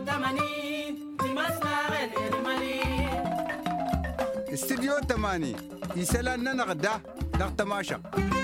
استديو 8 يسألنا نغدا نغتماشا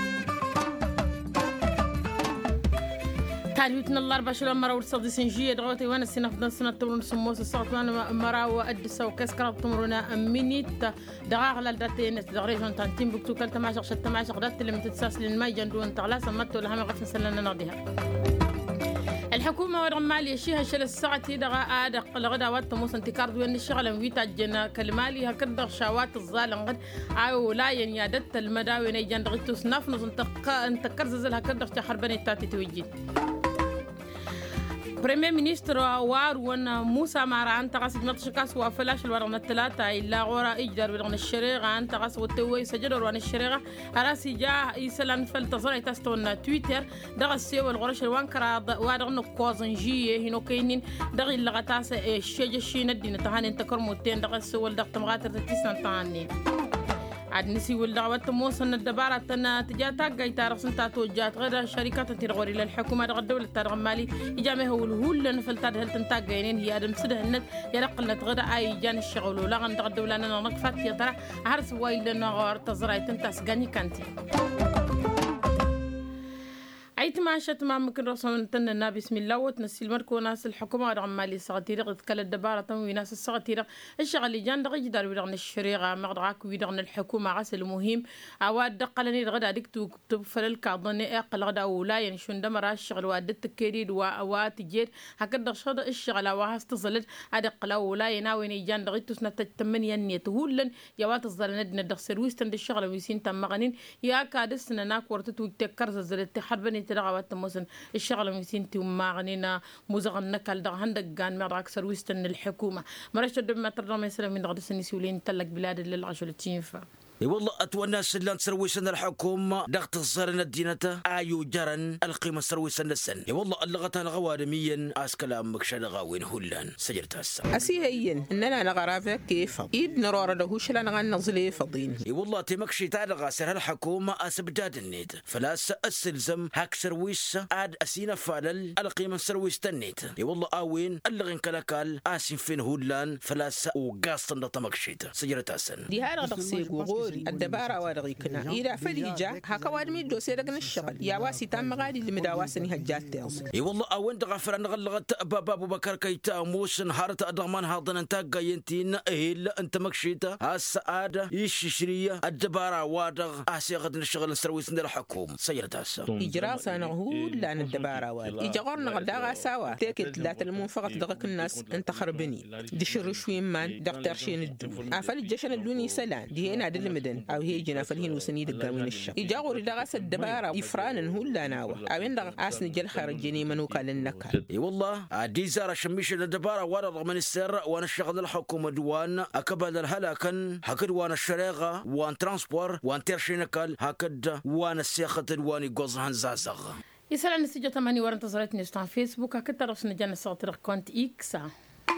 تعليمتنا الله 24 مرة ورصدي سنجية دغوتي وانا سنفضل سنة تولون سموس الصوت وانا مرة وأدسا وكسكرة تمرنا منيت دغاغ لالداتين تدغريجون تانتين بكتو كالتا ماشق شتا ماشق دات اللي متتساس للماي جندوان تغلا سمتو لها مغفن سلنا ناضيها الحكومة ورمالي الشيء هالشيء الساعة تيدغا آدق لغدا واتموس انتكار دوين الشغل انويتا جنا كلمالي هكذا شاوات الظالم غد عاو لا ينيادت المداوين يجان دغتوس نفنز انتكر زلزل هكذا تحربني تاتي توجين بريمير مينستر وارون موسى مارا أنت قصد نتشكاس وفلاش الورن الثلاثة إلا غورا إجدار ورن الشريعة أنت قصد وتوي سجل ورن الشريعة أراسي جاء يسلن فلتظر يتستون تويتر دغ السيو الغرش الوانكرا وادغن كوزنجية هنو كينين دغ اللغتاس الشجشين الدين تهانين تكرموتين دغ السيو الدغ تمغاتر تتسن تهانين عاد نسي والدعوات موصل الدبارة تنا تجاتا جايتا رسن تاتوجات غير شركات ترغوري للحكومة غير الدولة الترغمالي إجامه هو الهول لأن فلتاد هل تنتاج جاينين هي أدم سده النت يرقل نتغدى أي جان الشغل ولا غن الدولة أنا نقفت يا ترى عرس وايل لنا غار تزرع تنتاس جاني كانتي عيت ما شت ما ممكن رسول تننا بسم الله وتنسي المركو ناس الحكومة رغمالي صغتيرة قد كل الدبارة تموي ناس الصغتيرة الشغل اللي جان دغي جدار ويدغن الشريعة مغدعاك ويدغن الحكومة غسل مهم أواد دقلني الغدا ديك تكتب فلك ظني أقل غدا ولا يعني شون دمر الشغل وادت كريد وأوات جيت هكذا شغل الشغل وهاس تصلت أدق ولا يناوي جان دغي تسنة تمنيا نيتهولن يوات الظل ندنا دغ سرويس تند الشغل ويسين تمغنين يا كادسنا ناك ورتت وتكر زلت حربني تدغوات مثلا الشغله ميسينتي وماغنينا موزغن نكال دغ هندق كان مراك سرويستن الحكومه مرشد دم ترى مثلا من غد سنسي ولين تلك بلاد للعجلتين ف اي والله اتونى سلان سرويسن الحكومة ضغط الزرن الدينة ايو جرن القيمة سرويسن السن اي والله اللغة الغوارميا اس كلامك شلغاوين هلان سجرت هسا اسيهين اننا نغرافك كيف ايد نرور له شلان غنزلي فضين اي والله تمكشي تاع سر الحكومة اسبداد النيت فلا السلزم هاك سرويس اد اسينا فالل القيمة سرويس تنيت اي والله اوين اللغن كلاكال اسين فين هلان فلاس وقاصن تمكشيت سجرت هسا دي هذا دقسي الدبارة وارغيكنا إذا فريجة هكا وادمي دوسي رقن الشغل يا واسي تام غادي اللي مداواسني هجات تيرس اي والله اوين دغفر ان غلغت بابا ابو بكر كيتا موسن هارت ادغمان هاضن انت قاينتين اهل انت مكشيتا السعاده يششريه الدبارة وادغ اسي غد الشغل سرويس الحكومه سيرت هسه اجراس انا هو لان الدبارة واد اجغرنا غدا سوا تيكت لا تلمون فقط دغك الناس انت خربني دي شروشوين مان دكتور شين الدون افل الجشن الدوني سلان دي هنا دلمدن او هي جنا فالهين وسنيد القوين الشق يجاور دغس الدبارة يفران هو لا ناوه او يندغ اسن جل خرجني منوكا للنكال اي والله دي زاره شميش الدبارة ورا من السر وانا الشغل الحكومه دوان اكبل الهلاكن هكذا وانا الشريغه وان ترانسبور وان ترشينكال هكذا وانا السياخه واني قوزهن زازغ يسأل نسيجة 8 ورا انتظرتني استان فيسبوك هكذا رسنا جانا صوتر كونت إكسا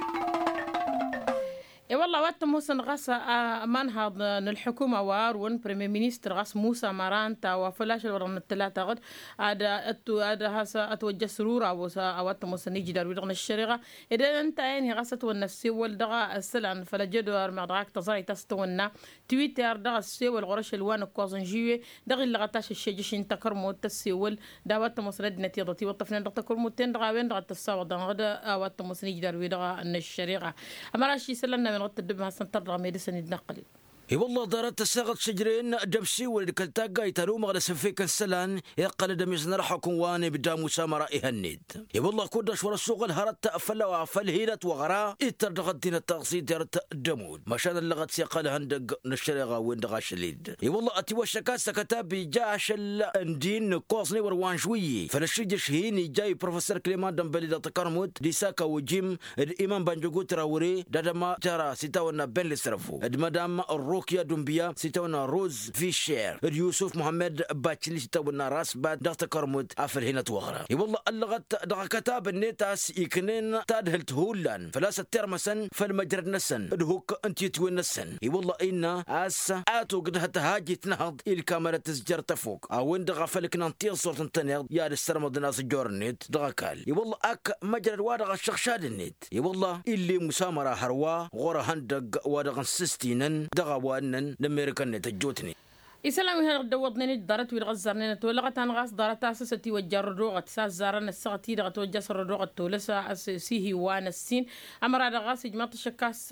اي والله وقت موسى غاس منهض الحكومه وارون بريمير مينستر غاس موسى مارانتا وفلاش الورن الثلاثه غد هذا هسا اتوجه سرورا وقت موسى نيجي دار ودغن الشريعه اذا انت يعني غاست والنفسي والدغا السلان فلا جدور مدراك تزاي تستونا تويتر دغا السي والغرش الوان كوزنجيه دغ اللي غتاش الشجش انت كرمو تسيول دا وقت موسى ندنتي ضتي وطفنا دغ كرمو تن دغا وين دغ تساو غدا وقت موسى نيجي دار ودغا الشريعه اما راشي سلنا من غد ما سنتر ميدسن يتنقل اي والله دارت الساغت شجرين دبسي ولد كلتا يترو مغلا سفيك السلان يقل دميزن رحكم واني بدا مسامرة يهنيد اي والله كودش ورا السوق الهرت افلا وفلهيلت وغرا اتر غدين التغسيل دارت دمود مشان اللغت سيقال هندق نشريغا وين دغاش ليد اي والله اتي وشكا سكتابي جاش اندين كوصني وروان شوي فلشجش هيني جاي بروفيسور كليمان دمبلي دا تكرموت ديساكا وجيم الامام بانجوغو تراوري دادما ترى ستاونا بين لسرفو مدام روكيا دومبيا سيتونا روز فيشير يوسف محمد باتشلي سيتونا راس بات دغت كرمود افل هنا توغرا والله اللغت دغ كتاب النيتاس يكنين تادهلت هولان فلا سترمسن فالمجرد نسن دهوك انت يتوين نسن والله إنا أس آتو قد هتهاجي تنهض الكاميرا تسجر تفوق أو دغ فلك ننطير صورة تنهض يا السرمد ناس جورنيت دغ كال والله أك مجرد وادغ الشخشاد النيت والله اللي مسامرة هروا غورا هندق وادغ سستينن دغ وانن نميركن نتجوتني إسلام هنا دوّضني دارت ويرغزرني نتولغت عن غاس دارت أساستي وجردوغة ساس زارنا السغتي دغت وجسر الروغة تولسا أساسيه وانا السين أمر هذا غاس جماعة الشكاس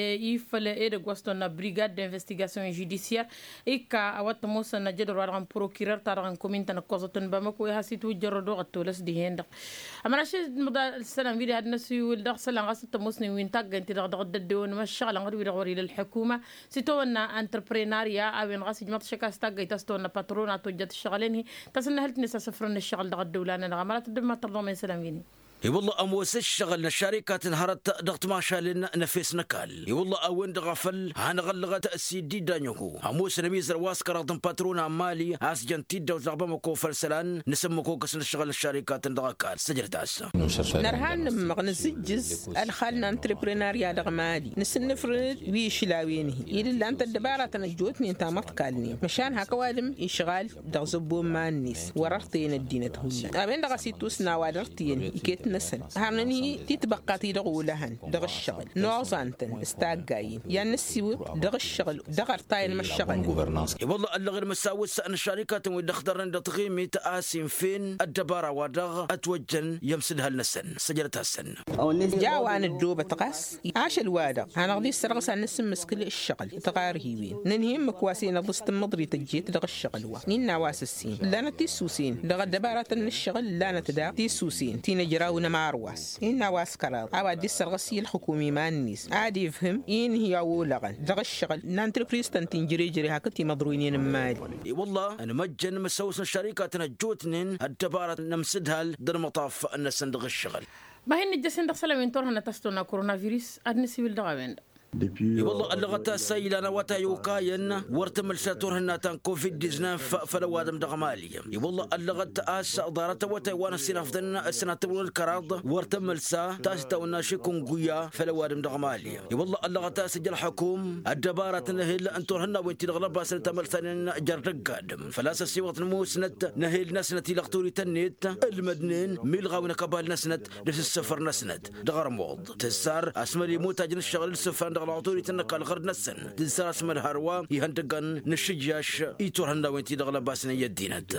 يفل إيرغ وستونا بريغاد d'investigation judiciaire إيكا أوات موسى نجد روارغان بروكيرر تارغان كومين تنقوزتن بامكو يحسيت وجردوغة تولس دي هندق أمر أشيد مدى السلام فيدي هاد نسي والدغ سلام غاس تموسني وين تاق انت دغ ددون ما الشغل غير للحكومة سيتونا انتربريناريا أو غاس جماعة كاستاجي تستونا باترونا توجد الشغلين تسنى هل تنسى سفرنا الشغل دغ الدولة أنا غمرت دم ترضى من سلاميني والله أموس الشغل الشركات انهارت ضغط ماشال نفس نكال والله أوين دغفل هنغلغ تأسي دي دانيوكو أموس نميز رواسكر ضم باترونا مالي أسجن تيدا وزغبمكو فلسلان نسمكو كسن الشغل الشركات دغكال سجلت عسا نرهان مغنسجز الخالنا انتربريناريا دغمالي نسنفرد ويشلاوينه إلا أنت الدبارة تنجوتني انت مطكالني مشان هكوالم يشغال دغزبو مانيس وررتين الدينة هلا أبين دغسيتوس نوادرتين يكيت نسن هرني تتبقى تيدغولهن دغ الشغل نوزانتن استاقاين يعني السيو دغ الشغل دغ ارتاين ما الشغل والله اللي غير مساوس أن الشركات ويدخدرن دتغيمي تقاسم فين الدبارة ودغ أتوجن يمسدها النسن سجلتها السن جاو عن الدوبة تقاس عاش الوادغ أنا غدي السرغس عن نسم مسكل الشغل تغارهي وين ننهيم مكواسين ضست المضري تجيت دغ الشغل وا نينا واس السين لا نتيسوسين دغ الدبارة الشغل لا نتدا تيسوسين تينجراو نمارواس إن واس كرال أودي السرغسي الحكومي ما الناس عادي يفهم إن هي أولغن دغ الشغل نانتربريز تنتنجري جري هكتي مضروينين مالي والله أنا مجن مسوس الشركات نجوتنين الدبارة نمسدها درمطاف النسن دغ الشغل ما هي نجسن دغ سلامين تورهنا تستونا كورونا فيروس أدنسي بالدغابين والله اللغة سيلنا وتايوكاين ورتم الشاتور تان كوفيد 19 فلو ادم دغمالي والله اللغة اس دارت وتايوان سنفدن السنة الكراض ورتم السا تاستا وناشيكون قويا فلو ادم دغمالي والله اللغة سجل حكوم الدبارة نهيل انتورهن وانت دغلبا سنة ملثانين جردق قادم فلا سيوط نموسنت نهيل نسنتي لغتوري تنيت المدنين ميلغا ونكبال نسنت نفس السفر نسنت دغرموض تسار اسمري موتاج الشغل السفر العطوري تنك الغرد نسن تنساس من هروا يهندقن نشجاش يتورهن وانتي دغلا باسنا يدينت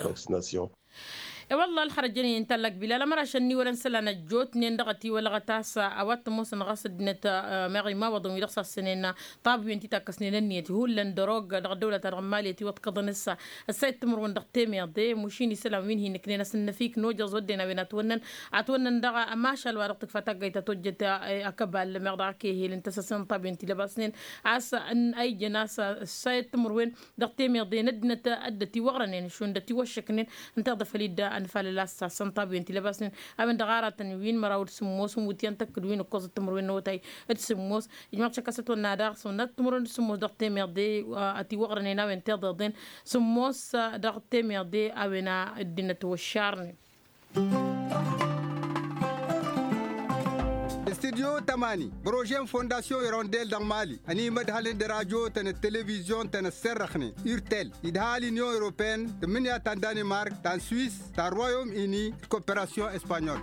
والله الخرجني انت لك بلا لما راشني ولا نسلنا جوت نندغتي ولا غتاسا اوات موسن غصد نت ماغي ما وضم يرخص السنين طاب انت تاكسنين النيت هو لن دروغ دغ دوله الرماليتي وتقضنسا السيد تمر وندغ تيمي دي مشيني سلام وين هي نكنينا سن فيك نوجز ودينا بين اتونن دغ ما شاء الله رقتك فتاقيت توجت اكبال مغداكي هي لنتسسن طاب انت لباسنين عسى ان اي جناسه السيد تمر وين دغ تيمي دي ندنت ادتي وغرنين شو ندتي وشكنين انت ضفليد فللاسا سنطابي انت لباسن امن دغاره وين مراود سموس ومتين تكدوين كوز تمروين نوتاي اتسموس جماعه شكاستو نادار سنت تمرون سموس دغتي ميردي اتي وغرنينا وين تضدين سموس دغتي ميردي اوينا الدنيا والشارن استديو تماني بروجين فونداسيون يرونديل دان مالي اني مدهالين دراديو تن التلفزيون تن السرخني يرتل يدهالي نيو اوروبين تمنيا تان دانمارك تان سويس تان رويوم اني كوبراسيون اسبانيول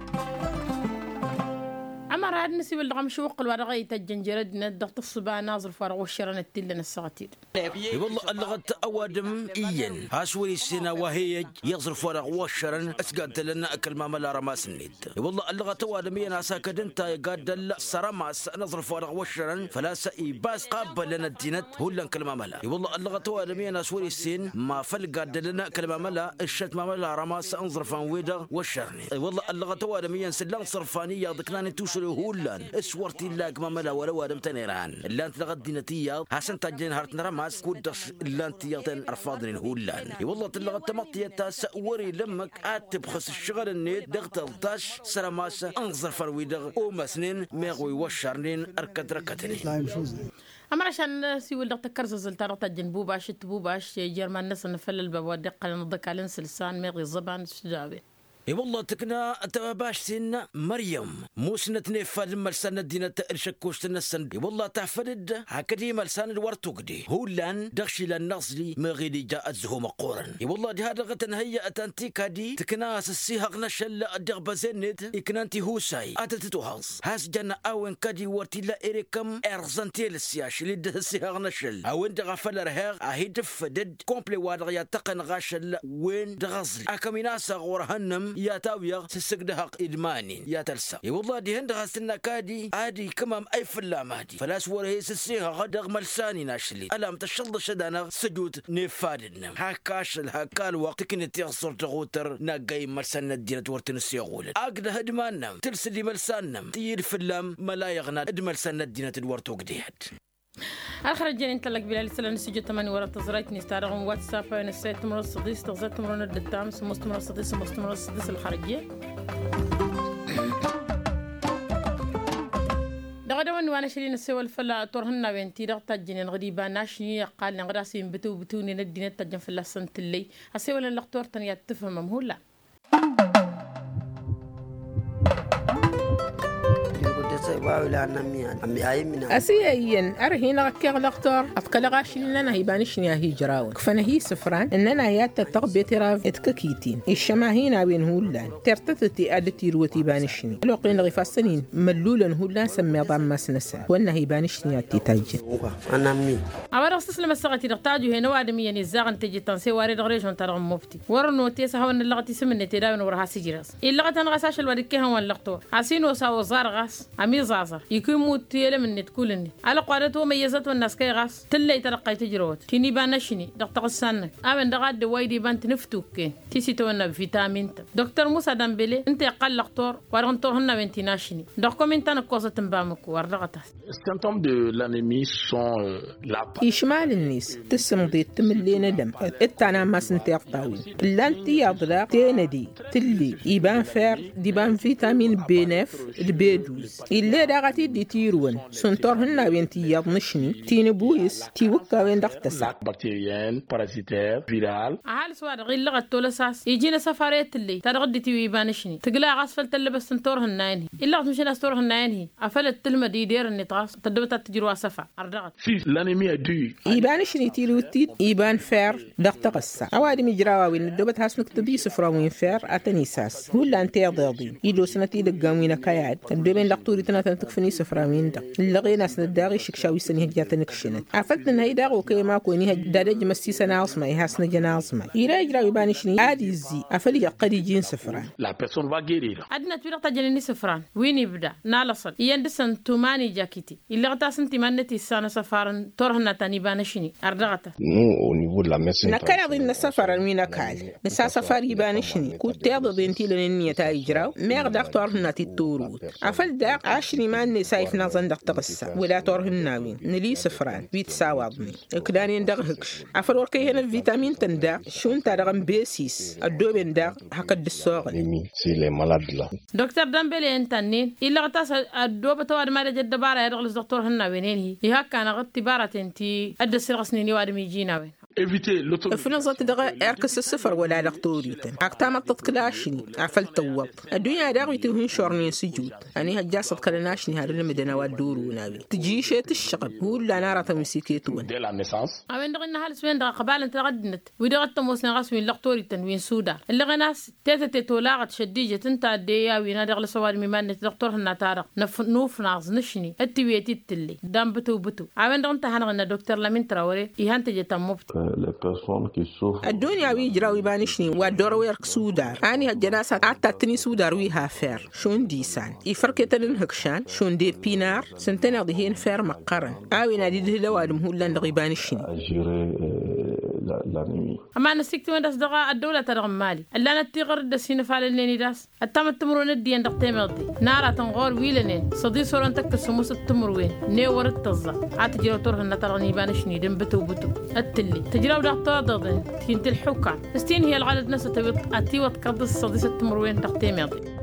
أما راد نسي بالرغم شوق الورقة يتجنجرد ندغت الصبا ناظر فارغ والشرن التلن السغتير والله اللغة أوادم إيان هاسوري السنة وهي يغزر فارغ والشرن أسقاد لنا أكل ما ملا رماس النيت والله اللغة أوادم إيان أساكد انت يقاد السرماس نظر فارغ والشرن فلا سيباس قابل لنا الدينت هو لن كلمة ملا والله اللغة أوادم إيان هاسوري السن ما فلقاد لنا كلمة ملا الشت ما ملا رماس انظر فانويدا والشرن والله اللغة أوادم إيان سلان صرفانية ذكناني توصل هولان اسورتي لاك ما ملا ولا وادم تنيران اللي انت لغد دينتيا حسن تاجين هارت نرماس كودش اللي انت يغتن أرفاضن الهولان والله تلغى التمطية تاسا وري لمك تبخس الشغل النيت دغت الطاش سرماسة أنظر فرويدغ ومسنين ميغوي وشارنين أركد ركتني أما عشان سيول دغت كرز زلتارة جنبوباش تبوباش جرمان ناس نفل الباب ودق نضك على لسان ميغي الزبان سجابي اي والله تكنا تباش سينا مريم موسنة نفاد مرسانة دينا تأرشكوش تنسن والله تحفرد هكذا مرسان الورتوكدي هو لان دخشي للنغزلي مغيدي جاءت زهو مقورن اي والله دي هذا غتن هيا اتانتيك هدي تكنا سسيها غنشل الدغبة زينت اكنانتي هو ساي اتتتو هاز هاس جانا اوين كادي ورتي لا اريكم ارزانتي للسياش اللي دهسيها غنشل اوين دغفل رهيغ اهيد فدد كومبلي وادغ يتقن غاشل وين دغزلي اكاميناسا غورهنم يا تاويغ تسقدها إدماني يا تلسا يا والله دي هند غاستنا كادي عادي كمام أي فلام هادي فلاس ورهي سسيها غدغ ملساني ناشلي ألام تشلد شدانا سجود نفادنا هاكاش الهاكال وقت كنت تغصر تغوتر ناقاي ملسان الدينة ورتنسي غولد أقد هدماننا ترسلي ملساننا تير فلام ملا يغنى ملسان الدينة الورتو قديحد آخر الجن انت لك بلال سلام نسجل 8 ورا تزرعت نستعرض واتساب نسيت مرة صديق تغزت مرة الدتام مستمر صديق مستمر صديق الخارجية دغدون وانا شرين السوى الفلا تورهنا بنتي دغت الجنين غريبة ناشني قال نغراسين بتوني ندين تجن في اللسنة اللي السوى اللقطور تانية تفهم مهولا أسيئين أرهينا كغلقتور أتكلغا شلنا هيبانشني هيجراون كفنا هي سفران إننا هيات تغبي تراف إتككيتين الشماهين وين هولان ترتتتي أدتي روتي بانشني لوقين غفاستنين ملولا هولان سمي ضم سنسا وأن هيبانشني تيتاجن أنا مين أمر أصلا لما سقتي رقتاجو هنا وادمي الزاغن تجي تنسي وارد غريجون ترغم مفتي ورنو تيسا هون اللغتي سمني تداون ورها سجراس اللغة نغساش الوركيها واللقطور حسينو ساو زار غاس أمي زازر يكون موت يلمني تقولني على قارته ميزات والناس كي غاس تلي ترقي تجروت تيني بانشني دكتور السنة أمن دغاد وايدي بانت نفتوك تيسي تونا فيتامين دكتور موسى دامبلي انت قال لقطور ورنطور هنا بنتي ناشني دكتور انت نكوزة تنبامك ورغتا symptômes de l'anémie sont la إشمال الناس تسمضي تملينا دم التانا ما سنتيقطاوين لانتي يضرق تيندي تلي يبان فير ديبان فيتامين B9 الB12 إلا داغتي دي تيرون سنتور هنا بنتي يضنشني تينبويس تيوكا وين دختسا bactérienne, parasitaire, virale. عال سواد غير لغة تولساس يجينا سفاريت اللي ترغدي تيوي بانشني تقلع غاسفل تلبس سنتور هنايني إلا مشي نستور هنايني أفلت تلمة دي دير النطاس تدبت تجروا سفا أردغت Si l'anémie est due يبانشني تيروتيد يبان فير دختقسا أوادي مجراوا وين الدبت هاسنك تبي سفرا وين فير أتنيساس هو اللي أنتي ضاضي يلو سنتي لقاوين كياد الدبين لقطوري تنتكفني سفرا وين دا اللغي ناس نداغي شكشاوي سنه جاتنك شنت عفتنا هيدا وكيما كوني دادج مسي سناصما يحسن جناصما إلا يجرا يبانشني عادي زي أفلي قدي جين سفرا la personne va guérir. عدنا تبيرق تجنني سفران وين يبدا نالصل يندسن توماني جاكيتي إلا غتاسن تمانتي سانة سفارن تورهنا تاني بانشني أردغتا Nous, au niveau de la médecine نكال ضين السفر المينا كال نسا سفر يبانشني كنت يضو بنتي لنني تايجراو ميغ دكتور هنا تيتوروت أفل داق عشري ما نسايف نظن دكتغسا ولا تورهنا وين نلي سفران بيت ساوضني اكداني ندغهكش أفل وركي هنا الفيتامين تنداق شون تارغم B6 الدوبين داق هكاد السوغل c'est les malades là. دكتور دامبلي انتنين إلا غتاس الدوبة تواد مالي جد بارا يرغلس دكتور هنا وينين هي يهاك كان غطي بارا انتي أدس رغسنيني وادمي جينا وين Éviter l'autonomie. فنظت دغا اركس السفر ولا لقطوريتن اكتام تتكلاشني عفل توب الدنيا داغي تهون شورني سجود اني هجاسة كلناشني هذا المدنا ودورو ناوي تجي شيء الشغب هو اللي نارة مسيكيتون Dès la naissance, أوين دغنا هالس وين دغا قبال انت غدنت ودغت موسنا غاس وين لقطوريتن وين سودا اللي غناس تيتا تولاغت شديجة انت ديا وين دغلا سواد ميمان دكتور هنا تارق نوف ناز نشني التويتي التلي دام بتو أوين دغنت هنغنا دكتور لامين تراوري يهانت جتا مبت Les personnes qui souffrent الدنيا ويجرا ويبانشني ودور ويرك سودار اني هالجناسة عتاتني سودار ويها فير شون ديسان يفركتن هكشان شون دي بينار سنتنا ضهين فير مقرن اوي نادي دهلا وادم هو لان غيبانشني à gérer l'anémie. أما أنا سكت وين أصدقاء الدولة ترغم مالي اللي أنا تغر دسين فعلني داس التم التمرون الدي عندك تمضي نارا تنغور ويلنين صدي صورن تكسموس التمروين نيور التزة عتجرو تره النترغني بانشني دم بتو التلي تجرو دكتور ضدين كنت الحكا استين هي العدد ناس تبي أتي وتقدس صدي التمروين تقتمضي